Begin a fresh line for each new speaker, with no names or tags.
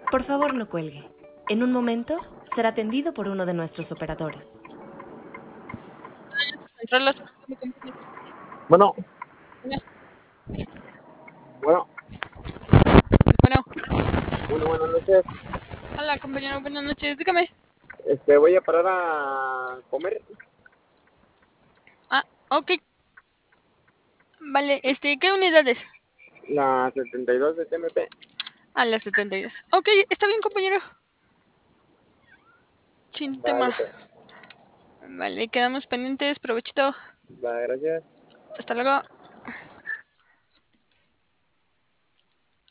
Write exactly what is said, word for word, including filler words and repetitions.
Por favor, no cuelgue. En un momento será atendido por uno de nuestros operadores.
Controlas.
Bueno,
Bueno,
bueno,
bueno.
bueno, buenas noches.
Hola, compañero, buenas noches. Dígame.
Este, voy a parar a comer.
Ah, ok. Vale, este, ¿qué unidades?
La setenta y dos de T M P.
A las setenta y dos. Ok, está bien, compañero. Sin tema.
Vale, pues.
Vale, quedamos pendientes. Provechito.
Va, gracias.
Hasta luego.